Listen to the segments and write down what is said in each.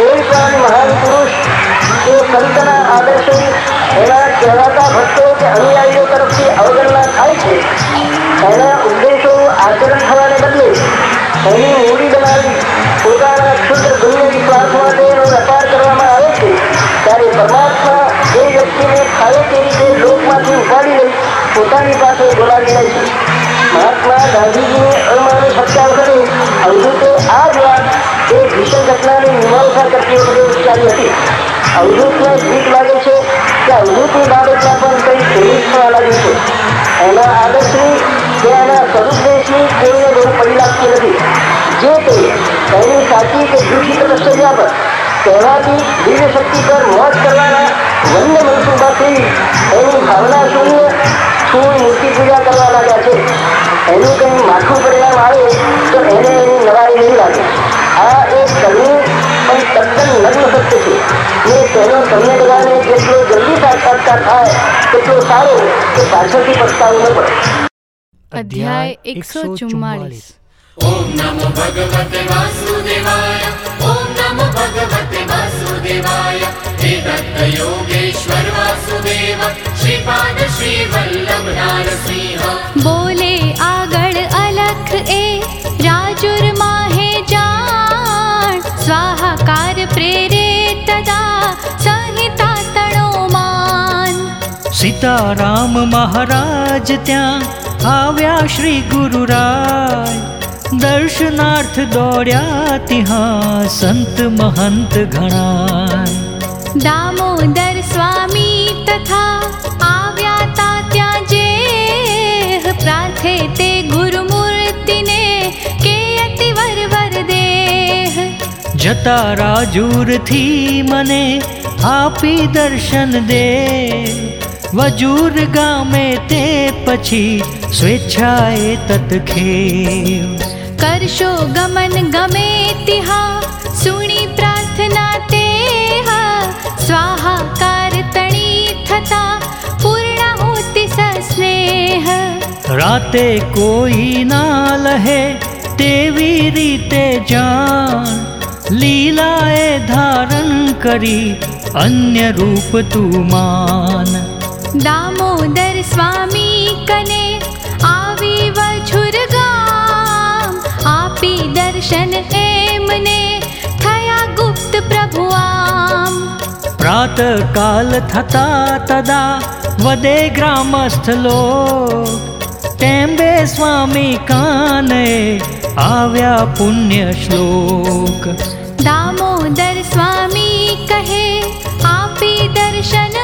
કોઈ પણ મહાન પુરુષ કે સંતના આદર્શો એના કહેવાતા ભક્તો કે અનુયાયીઓ તરફથી અવગણના થાય છે, એના ઉદ્દેશો આચરણ થવાને બદલે એની મૂડી બનાવી પોતાના ક્ષુદ્ર દુનિયાવી સ્વાર્થ માટે એનો વેપાર કરવામાં આવે છે, ત્યારે પરમાત્મા એ વ્યક્તિને ફાવે તે રીતે લોકમાંથી ઉપાડી લઈ પોતાની પાસે બોલાવી લે છે. મહાત્મા ગાંધીજીને અણમાનો સત્કાર કરે અવધૂતે આ જ વાત એ ભીષણ ઘટનાની મીમાંસા કરતી વખતે ઉચ્ચારી હતી. અવધૂતને બીક લાગે છે કે અવધૂતની બાબતમાં પણ કંઈ ફેરી થવા લાગ્યું છે. એના આદર્શની કે એના સદુદ્દેશની કોઈને બહુ પડી લાગતી નથી. જે તે એની સાચી કે જૂઠી તપશ્ચર્યા પર કહેવાતી દિવ્ય શક્તિ પર મોજ કરવાના વન્ય મનસુબાથી એની ભાવના શૂન્ય સ્થૂળ મૂર્તિ પૂજા કરવા લાગ્યા છે. એનું કંઈ માઠું પરિણામ આવે તો એને એની નવાઈ નહીં લાગે. આ એક કરુણ પણ તદ્દન નગ્ન સત્ય છે ને તેનો તમને બધાને જેટલો જલ્દી સાક્ષાત્કાર થાય તેટલો સારો કે પાછળથી પસ્તાવું ન પડે. અધ્યાય 144. ઓમ નમો ભગવતે વાસુદેવાય. ઓમ નમો ભગવતે વાસુદેવાય. હે દત્ત યોગેશ્વર વાસુદેવ શ્રીપાદ શ્રી વલ્લભ નારસિંહ. બોલે આગળ અલખ એ રાજુર માહે જાણ, સ્વાહાકાર પ્રેરે તદા સંહિતા તણો માન. સીતારામ મહારાજ ત્યાં આવ્યા શ્રી ગુરુરાય, દર્શનાર્થ દોડ્યા ત્યાં સંત મહંત ઘણાય. દામોદર સ્વામી તથા આવ્યા તા ત્યાં જે પ્રાર્થે તે ગુરુમૂર્તિને કે અતિ વરવર દેહ. જતા રાજુરથી મને આપી દર્શન દે, વજૂર ગામે તે પછી સ્વેચ્છાએ તત્ખેવ. કરશો ગમન ગમે તિહા સુણી પ્રાર્થના તે, સ્વાહાકાર તણી થતા પૂર્ણાહુતિ સસ્નેહ. રાતે કોઈ ના લહે તેવી રીતે જાણ, લીલાએ ધારણ કરી અન્ય રૂપ તું માન. દામોદર સ્વામી કને આવી વછુર ગામ, આપી દર્શન એમને થયા ગુપ્ત પ્રભુ આમ. પ્રાત કાલ થતા તદા વદે ગ્રામસ્થ લોક, ટેમ્બે સ્વામી કાને આવ્યા પુણ્ય શ્લોક. દામોદર સ્વામી કહે આપી દર્શન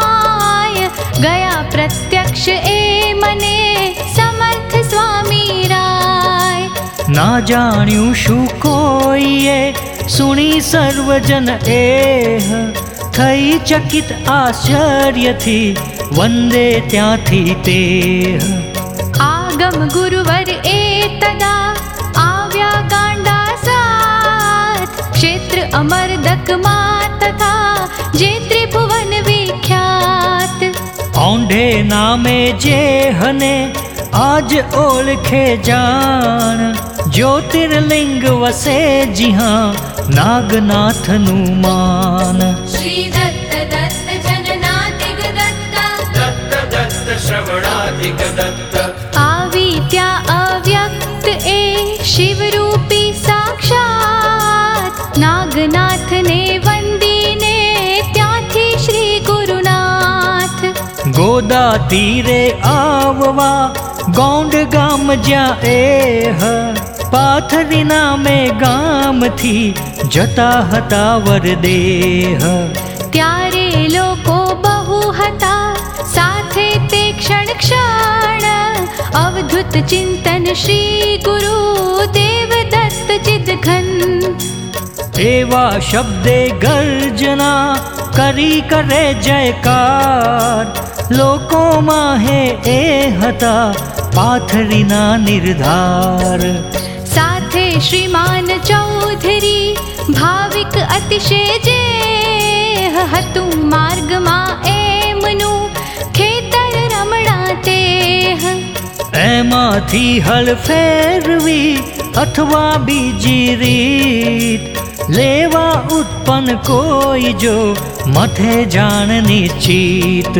આય, ગયા પ્રત્યક્ષ એ મને સમર્થ સ્વામી રાય. ના જાણ્યું શું કોઈએ સુણી સર્વજન એહ, થઈ ચકિત આશ્ચર્યથી વંદે ત્યાંથી તેહ. આગમ ગુરુવર એ તદા આવ્યા ગાંડા સાથ, ક્ષેત્ર અમરદકમાં તથા જે ત્રિભુવન વિખ્યાત. ઔંઢે નામે જે હને આજ ઓળખે જાણ, જ્યોતિર્લિંગ વસે જ્યાં નાગનાથનું માન. શ્રી દત્ત દત્ત જનનાતિક દત્ત. દત્ત દત્ત શ્રવણાધિક દત્ત. આવી ત્યાં અવ્યક્ત એ શિવરૂપી સાક્ષાત, નાગનાથને વંદીને ત્યાંથી શ્રી ગુરુનાથ. ગોદા તીરે આવવા ગોંડ ગામ જ્યાં એહ, પાથરી નામે ગામથી જતા હતા વરદેહ. ત્યારે લોકો બહુ હતા સાથે તે ક્ષણ ક્ષણ, અવધૂત ચિંતન શ્રી ગુરુ દેવ દત્ત ચિદઘન. એવા શબ્દે ગર્જના કરી કરે જયકાર, લોકોમાં હે એ હતા પાથરીના નિર્ધાર. સાથે શ્રીમાન ચૌધરી ભાવિક અતિશય જે હતું, માર્ગમાં એમનું ખેતર રમણા તે. એમાંથી હળ ફેરવી અથવા બીજી રીત, લેવા उत्पन्न कोई जो मथे जान निश्चित।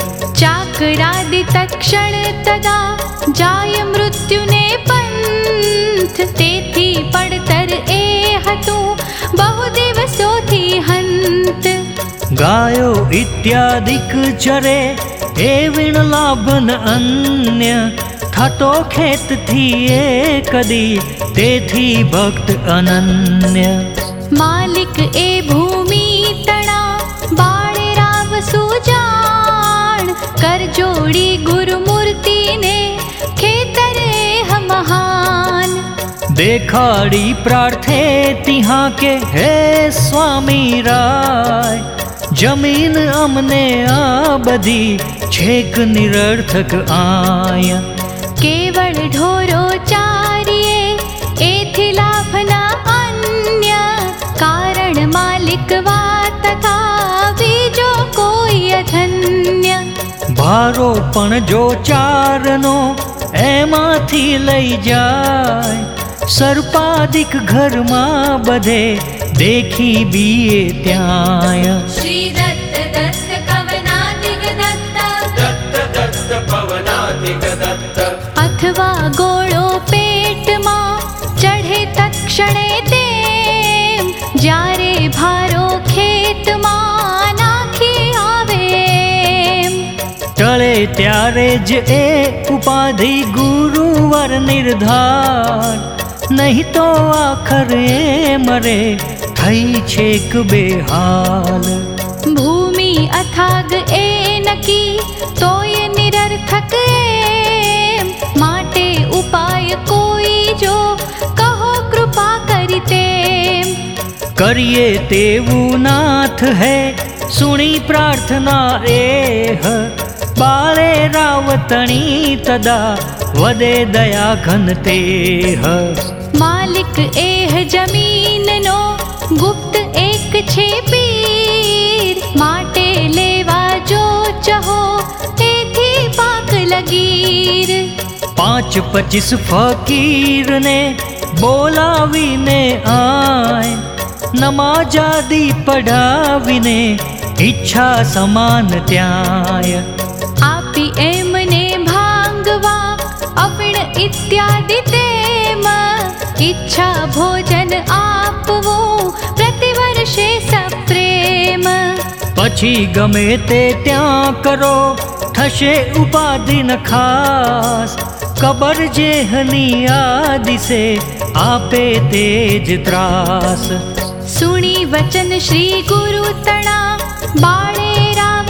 चाकरादि तत्क्षण तदा जाय मृत्युने पंथ, तेथी પડતર એ હતું बहु દિવસોથી હંત। गायो इत्यादिक चरे ए वीण लाभन अन्य, थतो खेत थी ए कदी तेथी भक्त अनन्य। मालिक ए भूमि तणा बाळे राव सुजाण, कर जोड़ी गुरुमूर्ति ने खेतरे हम महान। देखाड़ी प्रार्थे तिहाँ के हे स्वामी राय, जमीन अमने आ बधी छेक निरर्थक आय। केवल ढोरो चारिये एथी लाभना अन्य, कारण मालिक वात था बीजो कोई अधन्य। भारो पण जो चारनो एमाथी लई जाय, सर्पादिक घर मां बधे देखी बीए त्याय। श्री दत्त दत्त कवनादिक दत्त, दत्त दत्त पवनादिक दत्त। अथवा गोळो पेट मां चढ़े तत्क्षणे तेम, ज्यारे भारो खेत मां नाखी आवे। टळे त्यारे ज ए उपाधि गुरुवर निर्धार, नहीं तो आखर ए मरे थई छेक बेहाल। भूमि अथाग ए नकी तोय निरर्थक एम, माटे उपाय कोई जो कहो कृपा करिते। करिए तेवु नाथ है सुनी प्रार्थना एह, बाळे रावतणी तदा वदे दया घन तेह। मालिक एह जमीन नो गुप्त एक छे पीर, माटे लेवा जो चहो एथी पाक लगीर। 5-25 फकीर ने बोलावीने आय, नमाजादी पढ़ावीने इच्छा समान त्याय। आपी एमने भांगवा अफिण इत्यादि तेम, इच्छा भोजन आपवो प्रतिवर्षे सप्रेम। પછી ગમે તે ત્યાં કરો થશે ઉપાધિ ન ખાસ, કબર જેહની આ દિશે આપે તેજ ત્રાસ। सुनी वचन श्री गुरु तणा बाळे राव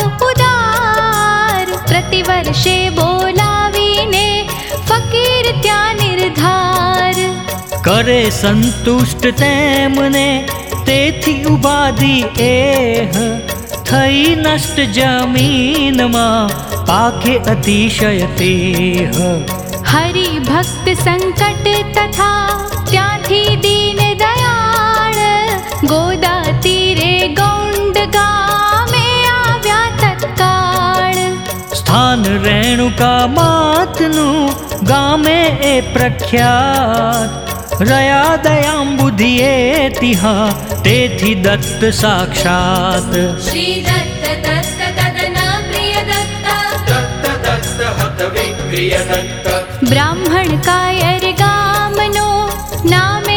उदार, प्रतिवर्षे बोलावीने फकीर त्या निर्धार। કરે સંતુષ્ટ તેમને તેથી ઉપાધિ એહ, થઈ નષ્ટ જમીનમાં પાકે અતિશય તેહ। हरि भक्त संकट तथा त्याथी दीन दयाळ, गोदा तीरे गौंड गामे आव्या तत्काळ। સ્થાન રેણુકા માતનું ગામે એ પ્રખ્યાત, રયા દયામ બુદ્ધિએ તિહા તેથી દત્ત સાક્ષાત। श्री दत्त दत्त तदना प्रिय दत्त, दत्त दत्त हत विक्रिय दत्त। ब्राह्मण कायर गामनो नामे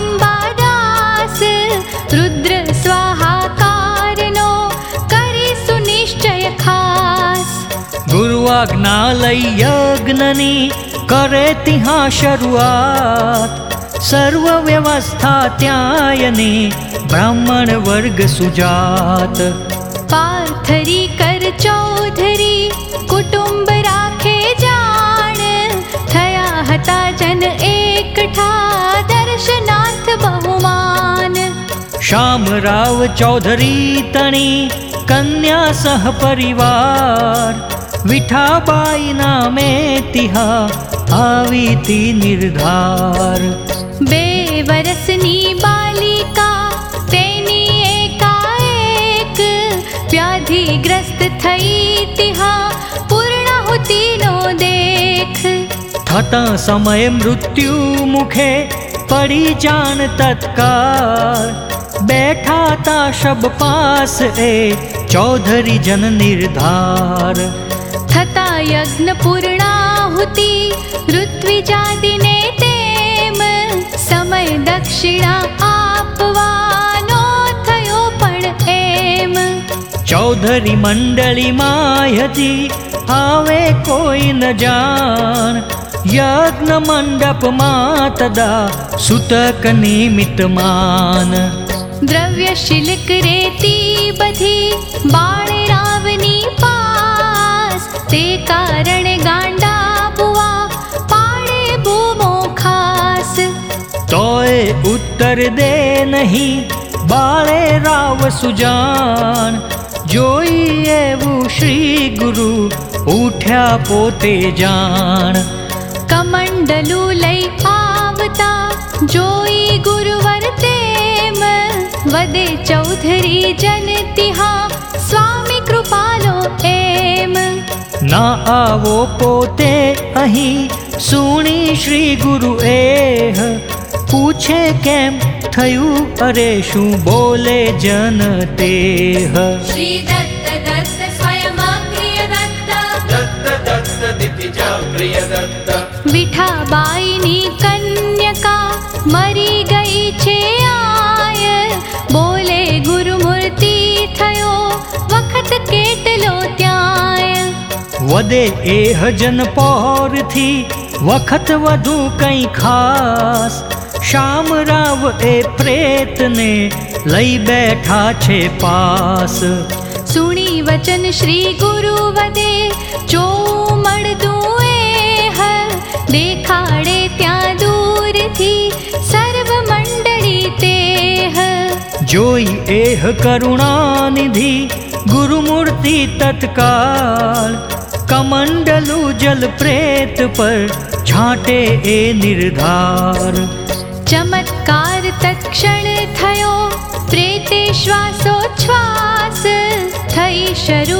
अंबादास, रुद्र स्वाहाकारनो करी सुनिश्चय खास। ગુરુ આજ્ઞા લઈ યજ્ઞની કરે તિહા શરૂઆત, સર્વ વ્યવસ્થા ત્યાયની બ્રાહ્મણ વર્ગ સુજાત। पार्थरी कर चौधरी कुटुंब राखे जाण, थया हता जन एकठा दर्शनार्थ बहुमान। श्यामराव चौधरी तणी कन्या सह परिवार, विठाबाई नामे तिहा आवी ती निर्धार। 2 वरसनी बालिका तेनी एकाएक, व्याधिग्रस्त थई तिहा पूर्णाहुतिनो देख। थता समय मृत्यु मुखे पड़ी जान तत्काल, બેઠા તા શબ પાસ એ ચૌધરી જન નિર્ધાર. થતા યજ્ઞ પૂર્ણાહુતિ ઋત્વિજાદિને તેમ સમય દક્ષિણા આપવાનો થયો પણ એમ. ચૌધરી મંડળી માયથી આવે કોઈ ન જાણ. યજ્ઞ મંડપમાં તદા સુતક નિમિત્ત માન. દ્રવ્ય શિલ્ક રેતી બધી બાળે રાવની પાસ. તે કારણે ગાંડા બુવા પાડે બૂમો ખાસ. તોય ઉત્તર દે નહીં બાળે રાવ સુજાણ. જોઈ એવું શ્રી ગુરુ ઉઠ્યા પોતે જાણ. કમંડલુ લઈ આવતા જોઈ ગુરુવર તેમ વદે ચૌધરી જન તિહા સ્વામી કૃપાલો એમ. ના આવો પોતે અહીં સુણી શ્રી ગુરુ એહ. પૂછે કેમ થયું અરે શું બોલે જન તેહ. શ્રી દત્ત દત્ત સ્વયં પ્રિય દત્ત દત્ત દત્ત દિતિજા પ્રિય દત્ત. વિઠાબાઈની કન્યકા મરી ગઈ છે આય. બોલે ગુરુમૂર્તિ થયો વખત કેટલો ત્યાંય. વદે એહ જન પહોરથી વખત વધુ કંઈ ખાસ. શામરાવ એ પ્રેતને લઈ બેઠા છે પાસ. સુણી વચન શ્રી ગુરુ વદે જો મળતું એહ. દેખાડે ત્યાં દૂરથી સર્વ મંડળી તેહ. જોઈ એહ કરુણાનિધિ ગુરુમૂર્તિ તત્કાળ. કમંડલુ જલ પ્રેત પર છાંટે એ નિર્ધાર. ચમત્કાર તત્ક્ષણ થયો પ્રેતે શ્વાસોચ્છ્વાસ. થઈ શરૂ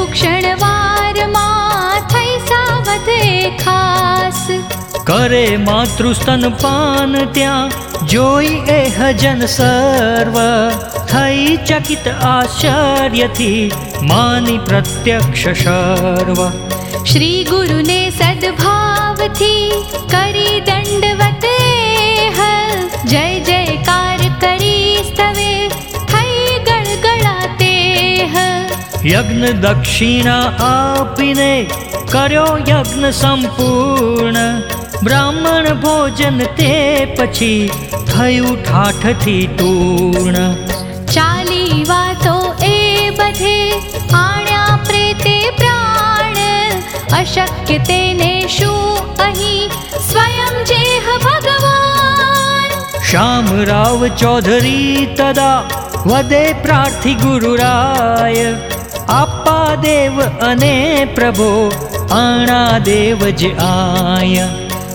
ક્ષણવારમાં થઈ સાવધ ખાસ. કરે માતૃસ્તનપાન ત્યાં જોઈ એહ જન સર્વ. થઈ ચકિત આશ્ચર્યથી માની પ્રત્યક્ષ સર્વ. શ્રી ગુરુને સદભાવથી કરી દંડવત એહ. જય જયકાર કરી સ્તવે થઈ ગળગળાતેહ. યજ્ઞ દક્ષિણા આપીને કર્યો યજ્ઞ સંપૂર્ણ. બ્રાહ્મણ ભોજન તે પછી થયું ઠાઠથી તૂર્ણ. ચાલી વાતો એ બધે આણ્યા પ્રેતે પ્રાણ. અશક્ય તેને શું અહીં સ્વયં જેહ ભગવાન. શામરાવ ચૌધરી તદા વદે પ્રાર્થી ગુરુરાય. આપા દેવ અને પ્રભો આણા દેવ જ આય.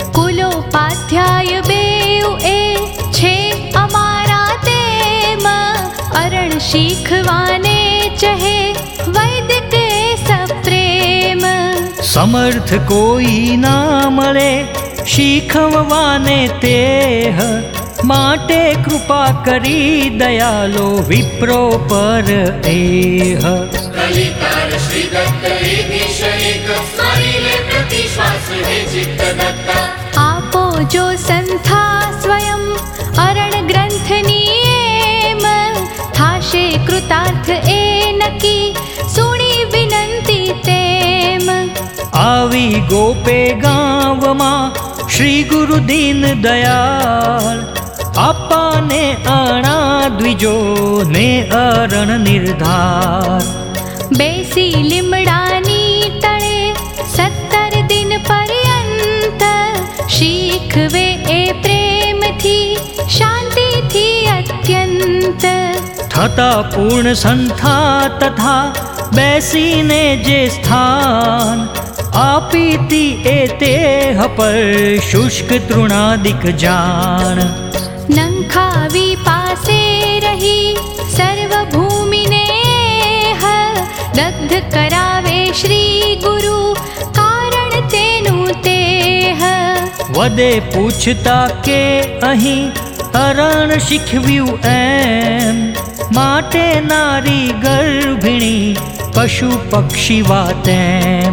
કુલોપાધ્યાય બેઉ એ છે અમારા તેમ. અરણ શીખવાને ચહે વૈદિક સપ્રેમ. સમર્થ કોઈ ના મળે શીખવવાને તેહ. માટે કૃપા કરી દયાલો વિપ્રો પર એહ. કલિકાર શ્રી દત્ત એધીશ એક સ્મરી લે પ્રતિ શ્વાસ હે ચિત્ત દત્ત. આપો જો સંથા સ્વયં અરણ ગ્રંથની એમ. થાશે કૃતાર્થ એ નકી સુણી વિનંતી તેમ. આવી ગોપે ગામમાં શ્રી ગુરુ દીન દયાળ. આપાને આણા દ્વિજો ને અરણ નિર્ધાર. બેસી લીમડાની તળે 17 દિન પર્યંત. શીખવે એ પ્રેમથી શાંતિથી અત્યંત. થતા પૂર્ણ સંથા તથા બેસીને જે સ્થાન. આપીતી એ તેહ પર શુષ્ક તૃણાદિક જાણ. નંખાવી પાસે રહી સર્વ ભૂમિને એહ. દગ્ધ કરાવે શ્રી ગુરુ કારણ તેનું તેહ. વદે પૂછતા કે અહીં અરણ શીખવ્યું એમ. માટે નારી ગર્ભિણી પશુ પક્ષી વાતેમ.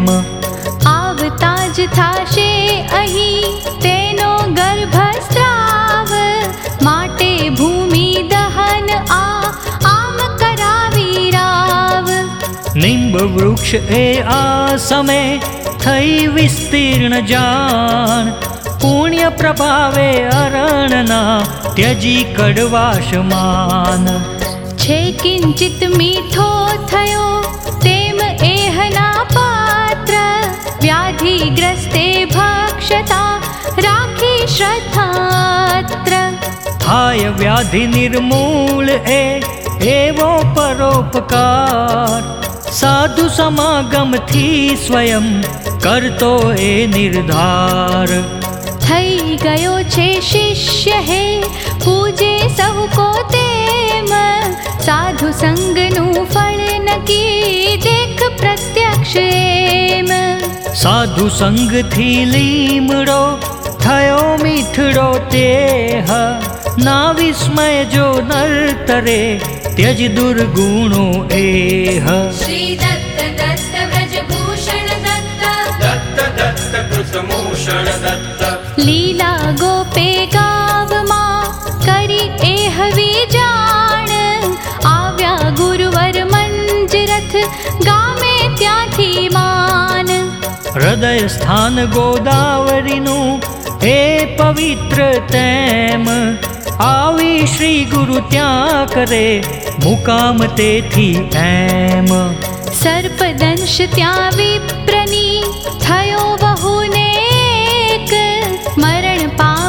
આવતા જ થાશે અહીં તેનો ગર્ભસ્રાવ, માટે ભૂમિ દહન આમ કરાવી રાવ. નિંબ વૃક્ષ એ આ સમે થઈ વિસ્તીર્ણ જાણ, પુણ્ય પ્રભાવે અરણના ત્યજી કડવાશમાન. છે કિંચિત મીઠો થયો તેમ એહના પાત્ર, વ્યાધિગ્રસ્તે ભક્ષતા રાખી શ્રદ્ધાત્ર. થાય વ્યાધિ નિર્મૂળ એવો પરોપકાર, સાધુ સમાગમથી સ્વયં કરતો એ નિર્ધાર. થઈ ગયો છે શિષ્ય હે પૂજે સહુ કો તેમ, સાધુ સંગનું ફળ નકી દેખ પ્રત્યક્ષ એમ. સાધુ સંગથી લીમડો થયો મીઠડો તેહ, ના વિસ્મય જો નર્તરે ત્યજ દુર્ગુણો એહ. શ્રી દત્ત દત્ત વ્રજભૂષણ દત્ત, દત્ત દત્ત કૃતમૂષણ દત્ત. લીલા ગોપે ગાવમાં કરી એહ વિજાણ, આવ્યા ગુરુવર મંજરથ ગામે ત્યાંથી માન. હૃદય સ્થાન ગોદાવરીનું એ પવિત્ર તેમ, આવી શ્રી ગુરુ ત્યાં કરે મુકામ તેથી એમ. સર્પદંશ ત્યાં વિપ્રની થયો બહુને એક, મરણ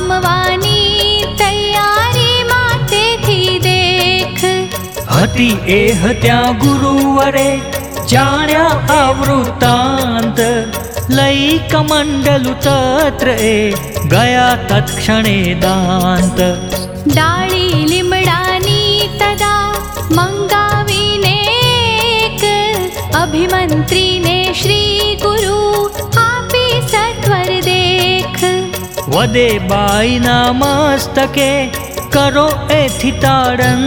પામવાની તૈયારીમાં તેથી દેખ. હતી એહ ત્યાં ગુરુવરે જાણ્યા આવૃત્તાંત, લઈ કમંડલુ તત્ર એ ગયા તત્ક્ષણે દાંત. ડાળી લીમડાની તદા મંગાવીને એક, અભિમંત્રીને શ્રી ગુરુ આપી સત્વર દેખ. વદે બાઈના મસ્તકે કરો એથી તાડન,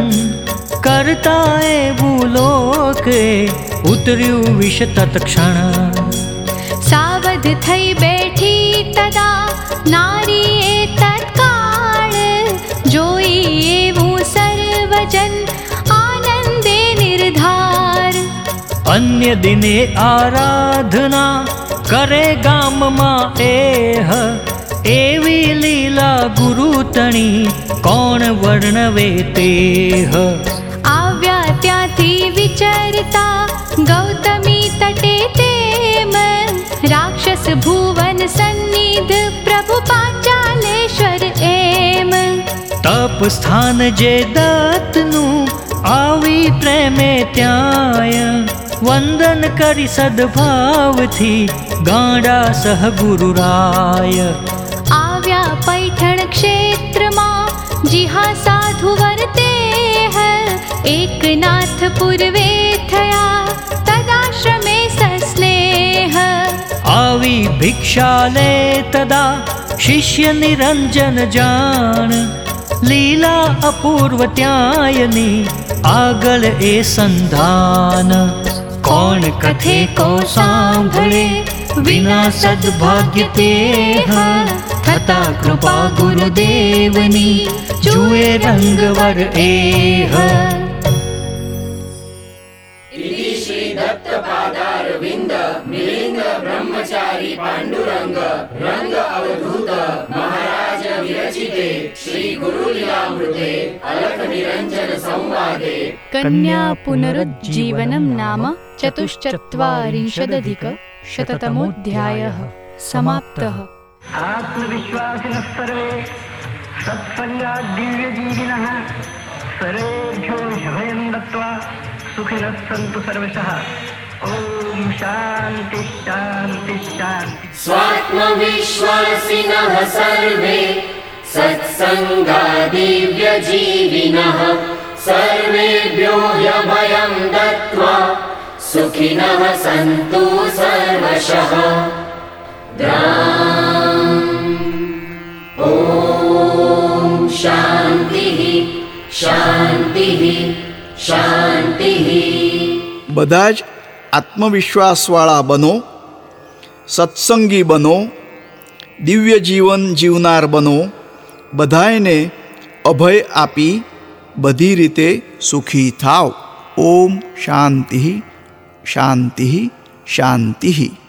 કરતા એવું લોકે ઉતર્યું વિષ તત્ક્ષણ. સાવધ થઈ બેઠી તદા નારીએ તત્કાળ, જોઈ એવું સર્વજન આનંદે નિર્ધાર. અન્ય દિને આરાધના કરે ગામમાં એહ, એવી લીલા ગુરુ તણી કોણ વર્ણવે તેહ. આવ્યા ત્યાંથી વિચરતા ગૌતમી તટે તેમ, રાક્ષસ ભુવન સન્નિધ પ્રભુ પાંચાલેશ્વર એમ. તપ સ્થાન જે દત્તનું આવી પ્રેમે ત્યાંય, વંદન કરી સદભાવથી ગાંડા સહ ગુરુરાય. આવ્યા પૈઠણ ક્ષેત્રમાં જીહા સાધુ વર્તે, એકનાથ પૂર્વે થયા તદાશ્રમે સસ્નેહ. આવી ભિક્ષા લે તદા શિષ્ય નિરંજન જાણ, લીલા અપૂર્વ ત્યાંયની આગળ એ સંધાન. કોણ કથે કો સાંભળે વિના સદભાગ્ય તેહ, થતા કૃપા ગુરુદેવની જુએ રંગવર એહ. ઇતિ શ્રી દત્ત પાદારવિંદ મિલિંદ બ્રહ્મચારી પાંડુરંગ રંગ અવધૂત મહારાજ વિરચિતે શ્રી ગુરુ લીલામૃતે અલખ નિરંજન સંવાદે કન્યા પુનરુज्जीवनं નામ ચતુશ્ચત્વારિંશદધિક શતતમોऽધ્યાયः સમાપ્તः. आत्मविश्वासिनः सर्वे सत्संगात् दिव्यजीविनः, सर्वेभ्यो भयं दत्त्वा सुखिनः सन्तु सर्वशः. ॐ शान्ति शान्ति शान्ति. स्वात्मविश्वासिनः सर्वे सत्सङ्गादिव्यजीविनः, सर्वेभ्यो ह्यभयं दत्त्वा सुखिनः सन्तु सर्वशः. ॐ शान्तिः शान्तिः शान्तिः બધા જ આત્મવિશ્વાસવાળા બનો, સત્સંગી બનો, દિવ્ય જીવન જીવનાર બનો, બધાયને અભય આપી બધી રીતે સુખી થાવ. ઓમ શાંતિ શાંતિ શાંતિ.